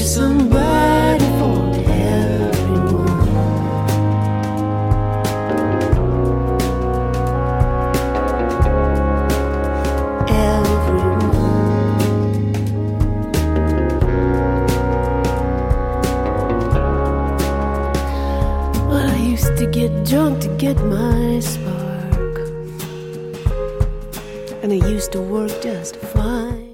There's somebody for everyone. Well, I used to get drunk to get my spark, and I used to work just fine.